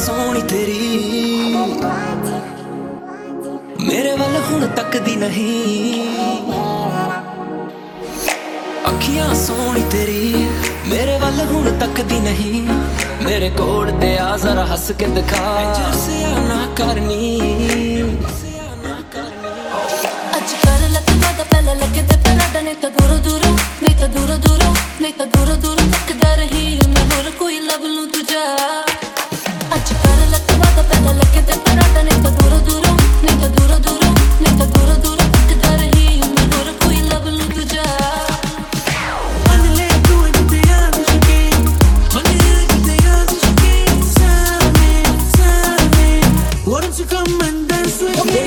सोनी तेरी मेरे वाल हुण तकदी नहीं। अखियां सोनी तेरी मेरे वाल हुण तकदी नहीं। मेरे कोल ते आ जरा हस के दिखा जैसे ना करनी। अज कर लग वादा पहला लगे ते पराडा नहीं तो दूर दूर नहीं तो दूर दूर नहीं तो दूर दूर तकदा रही मैं होर कोई लब लूं तुझा। अज कर लग वादा पहला लगे ते पराडा नहीं तो दूर दूर नहीं तो दूर दूर नहीं तो दूर दूर तकदा रही मैं होर कोई लब लूं तुझा। Why don't you come and dance with me?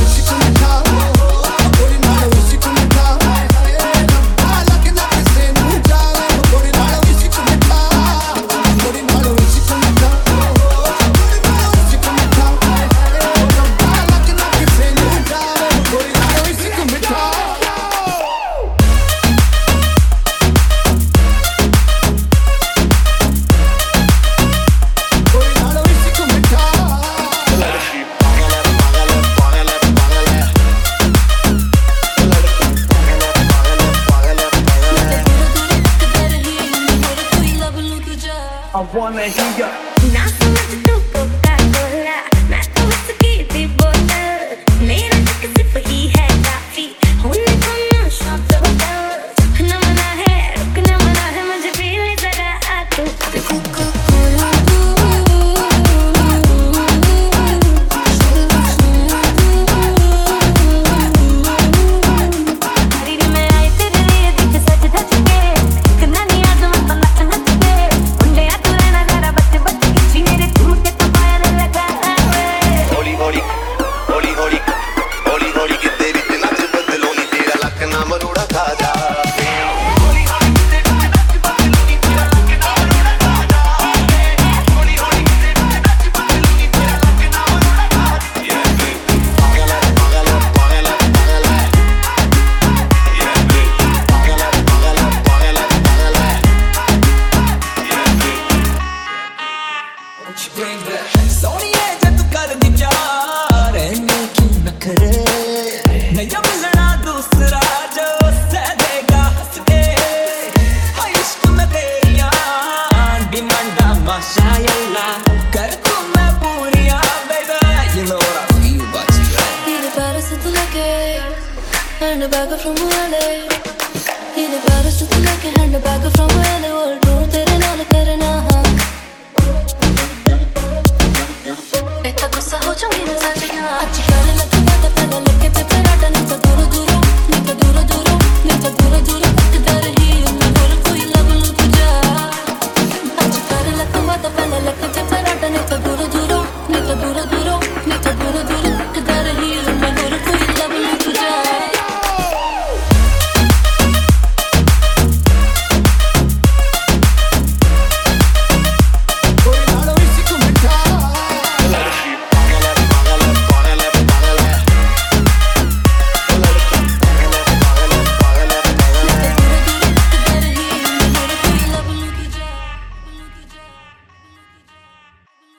I wanna hear ya. ना समझ तू कोका कोला मैं तो उसकी दी बोतल मेरा तक सिर्फ ही है काफी होने को ना शॉट बता। रुकना मना है मुझे भी ले जरा आ तू कोका कोला हरी में आई तेरे लिए दिख सच धज के कितना नहीं याद मत नच नच के मुंडे आ तू रहना जरा बच बच के मेरे ठुमके तो पायर लगा हौली हौली हौली हौली हौली हौली कि तेरी ते नच बदलोनी तेरा लक ना मरोड़ा खा जा। हौली हौली कि तेरी ते नच बदलोनी तेरा लक ना मरोड़ा खा जा। हौली हौली कि तेरी ते नच बदलोनी तेरा लक ना मरोड़ा खा जा। पागल है पागल है पागल है पागल है पागल है पागल है पागल है पागल है। What you bring back? सोनिए जब कर दी प्यार इन्हें क्यों न करे नया मिलना दूसरा जो सह देगा हंस के। हाय इश्क में तेरिया डिमांडा माशाअल्लाह कर तू मैं पूरिया baby you know what I feel about you right? Need a better to like it and a bagger from LA. Need a better to like it and a bagger from LA.